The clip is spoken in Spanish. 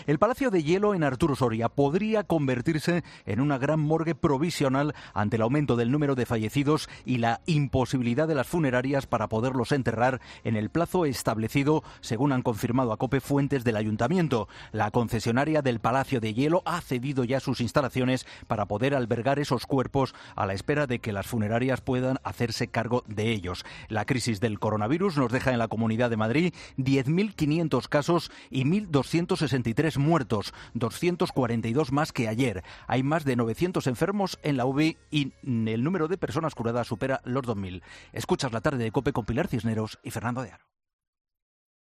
El Palacio de Hielo en Arturo Soria podría convertirse en una gran morgue provisional ante el aumento del número de fallecidos y la imposibilidad de las funerarias para poderlos enterrar en el plazo establecido, según han confirmado a COPE fuentes del Ayuntamiento. La concesionaria del Palacio de Hielo ha cedido ya sus instalaciones para poder albergar esos cuerpos a la espera de que las funerarias puedan hacerse cargo de ellos. La crisis del coronavirus nos deja en la Comunidad de Madrid 10.500 casos y 1.263 muertos, 242 más que ayer. Hay más de 900 enfermos en la UBI y el número de personas curadas supera los 2.000. Escuchas la tarde de COPE con Pilar Cisneros y Fernando de Aro.